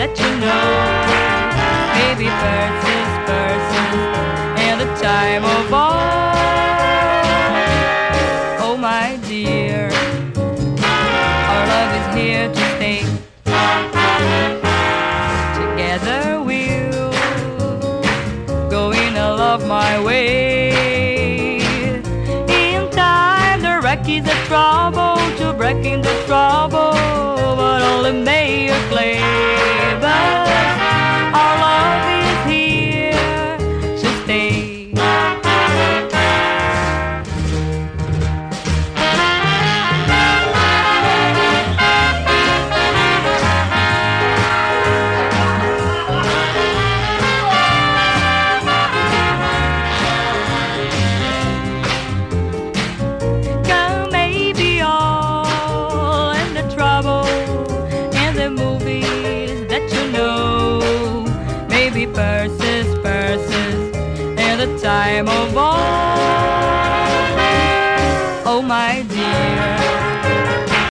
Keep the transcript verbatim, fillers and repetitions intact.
that you know. Maybe persist, persist, and the time of all. Oh my dear, our love is here to stay. Together we'll go in a love my way. In time the wreck is a trouble to breaking the trouble, but only may you claim. But our love is here to stay. Maybe persist, persist, in the time of all. Oh my dear,